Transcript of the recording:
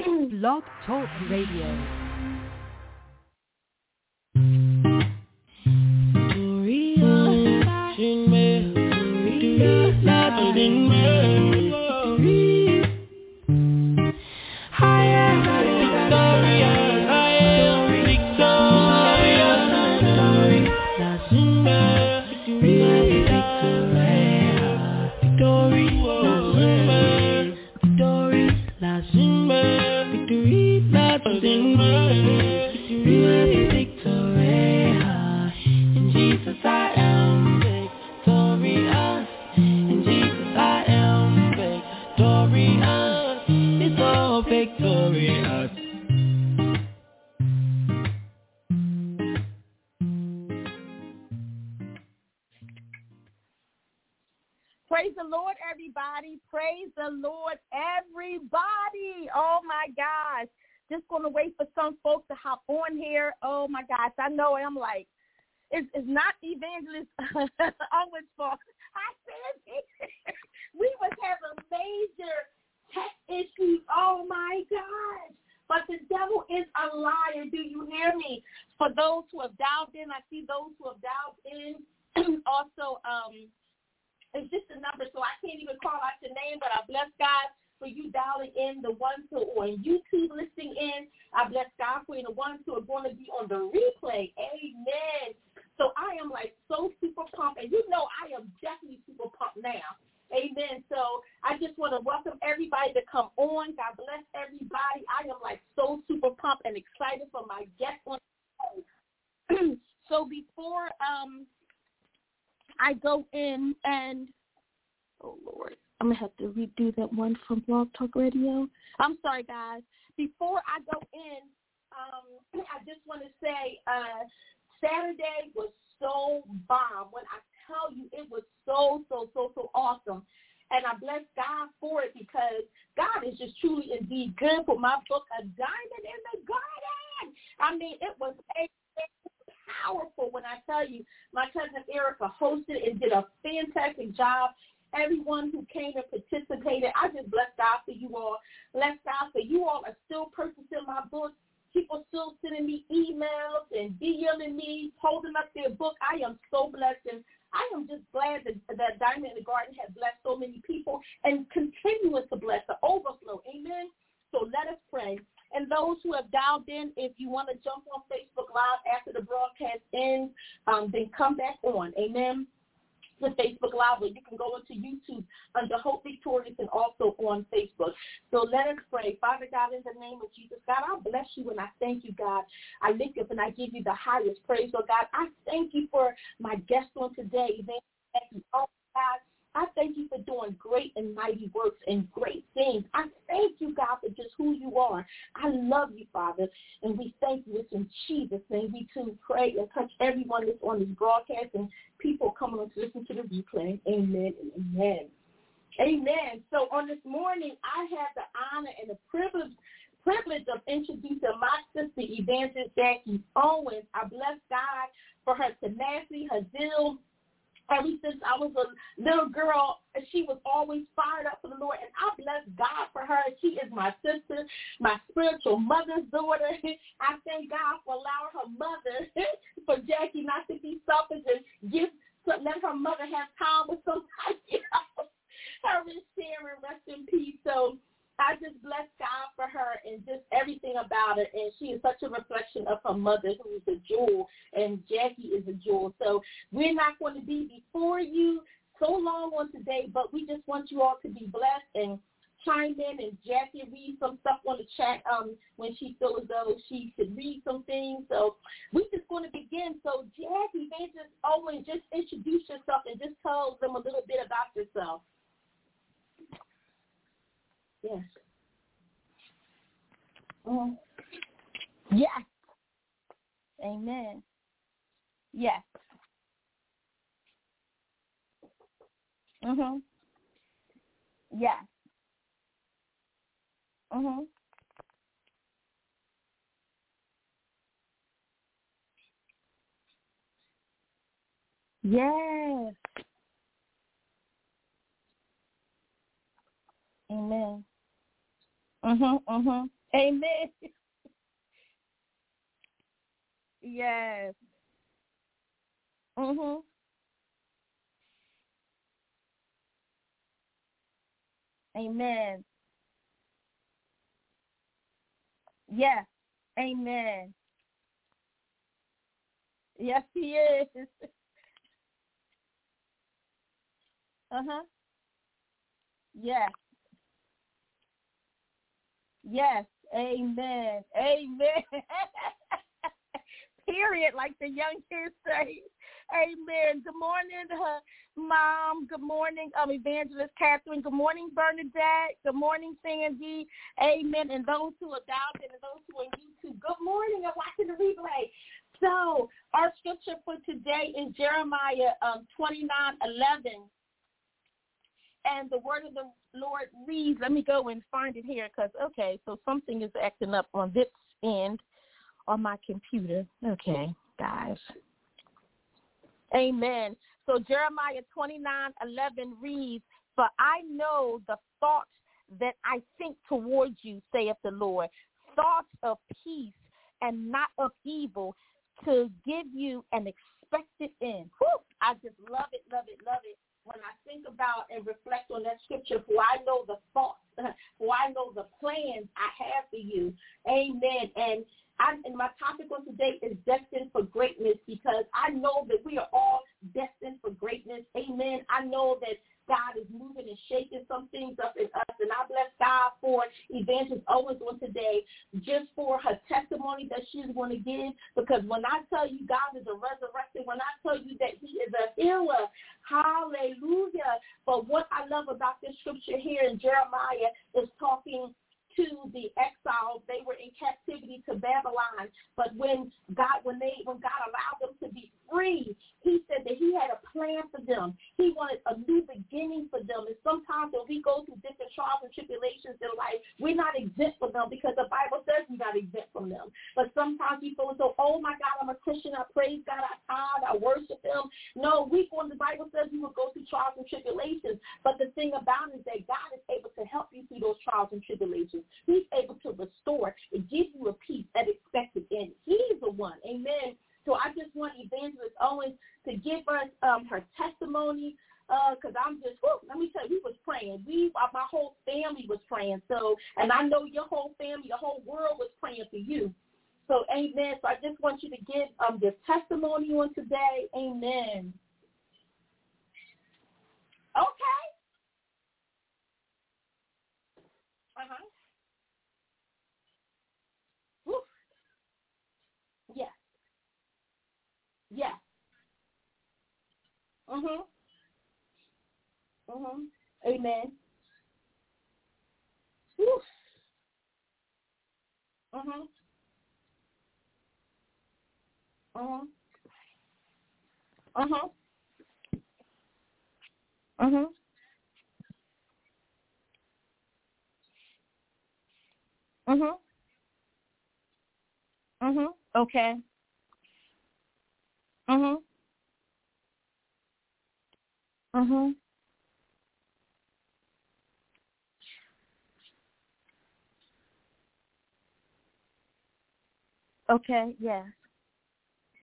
Blog Talk Radio. Praise the Lord, everybody. Praise the Lord, everybody. Oh, my gosh. Just going to wait for some folks to hop on here. Oh, my gosh. I know I'm like, it's not Evangelist Owen's fault. I said we was having major tech issues. Oh, my gosh. But the devil is a liar. Do you hear me? For those who have dialed in, I see those who have dialed in. Also, it's just a number, so I can't even call out your name, but I bless God for you dialing in, the ones who are on YouTube listening in. I bless God for you, the ones who are going to be on the replay. Amen. So I am like so super pumped, and you know I am definitely super pumped now. Amen. So I just want to welcome everybody to come on. God bless everybody. I am like so super pumped and excited for my guest on the show. So before I go in and, oh, Lord, I'm going to have to redo that one from Blog Talk Radio. I'm sorry, guys. Before I go in, I just want to say Saturday was so bomb. When I tell you, it was so awesome. And I bless God for it because God is just truly indeed good for my book, A Diamond in the Garden. I mean, it was powerful when I tell you. My cousin Erica hosted and did a fantastic job. Everyone who came and participated, I just bless God for you all. Bless God for you all are still purchasing my book. People still sending me emails and DMing me, holding up their book. I am so blessed, and I am just glad that Diamond in the Garden has blessed so many people and continues to bless the overflow. Amen. So let us pray. And those who have dialed in, if you want to jump on Facebook Live after the broadcast ends, then come back on. Amen. To Facebook Live, or you can go into YouTube under Hope Victorious and also on Facebook. So let us pray. Father God, in the name of Jesus, God, I bless you and I thank you, God. I lift up and I give you the highest praise, Lord God. I thank you for my guest on today. Thank you, oh God. I thank you for doing great and mighty works and great things. I thank you, God, for just who you are. I love you, Father, and we thank you. It's in Jesus' name we too pray and touch everyone that's on this broadcast and people coming on to listen to the replay. Amen and amen. Amen. So on this morning, I have the honor and the privilege of introducing my sister, Evangelist Jackie Owens. I bless God for her tenacity, her zeal. Ever since I was a little girl, she was always fired up for the Lord, and I bless God for her. She is my sister, my spiritual mother's daughter. I thank God for allowing her mother, for Jackie not to be selfish and let her mother have time with somebody else. Her and Sharon, rest in peace. So I just bless God for her and just everything about her. And she is such a reflection of her mother, who is a jewel, and Jackie is a jewel. So we're not going to be before you so long on today, but we just want you all to be blessed and chime in, and Jackie read some stuff on the chat when she feels as though she should read some things. So we're just going to begin. So Jackie, Evangelist Owen, just introduce yourself and just tell them a little bit about yourself. Yes. Yes. Amen. Yes. Yes. Yes. Amen. Amen. Yes. Mhm. Amen. Yes. Amen. Yes, he is. Uh-huh. Yes. Yes. Amen. Amen. Period, like the young kids say. Amen. Good morning, Mom. Good morning, Evangelist Catherine. Good morning, Bernadette. Good morning, Sandy. Amen. And those who are down and those who are on YouTube. Good morning. I'm watching the replay. So our scripture for today is Jeremiah 29:11. And the word of the Lord reads, let me go and find it here because, okay, so something is acting up on this end on my computer. Okay, guys. Amen. So Jeremiah 29:11 reads, "For I know the thoughts that I think towards you, saith the Lord, thoughts of peace and not of evil, to give you an expected end." Whew, I just love it, love it, love it. When I think about and reflect on that scripture, for I know the thoughts, for I know the plans I have for you. Amen. And my topic on today is destined for greatness, because I know that we are all destined for greatness. Amen. I know that God is moving and shaking some things up in us, and I bless God for Evangelist Owens on today, just for her testimony that she's going to give, because when I tell you God is a resurrected, when I tell you that he is a healer, hallelujah. But what I love about this scripture here in Jeremiah is talking to the exiles. They were in captivity to Babylon, but when God allowed them to be free, he said that he had a plan for them. He wanted a new beginning for them. And sometimes when we go through different trials and tribulations in life, we're not exempt from them, because the Bible says we're not exempt from them. But sometimes we feel as though, oh my God, I'm a Christian, I praise God, I tithe, I worship him. No, the Bible says we will go through trials and tribulations. But the thing about it is that God is able to help you through those trials and tribulations. He's able to restore and give you a peace at expected end. He's the one. Amen. So I just want Evangelist Owens to give us her testimony, because I'm just, let me tell you, we was praying. My whole family was praying. So, and I know your whole family, your whole world was praying for you. So, amen. So I just want you to give your testimony on today. Amen. Okay. Uh-huh. Woo. Yes. Yes. Mhm. Mhm. Amen. Woo. Mhm. Mhm. Mhm. Mhm. Mhm. Mhm. Okay. Mhm. Mhm. Okay. Yes.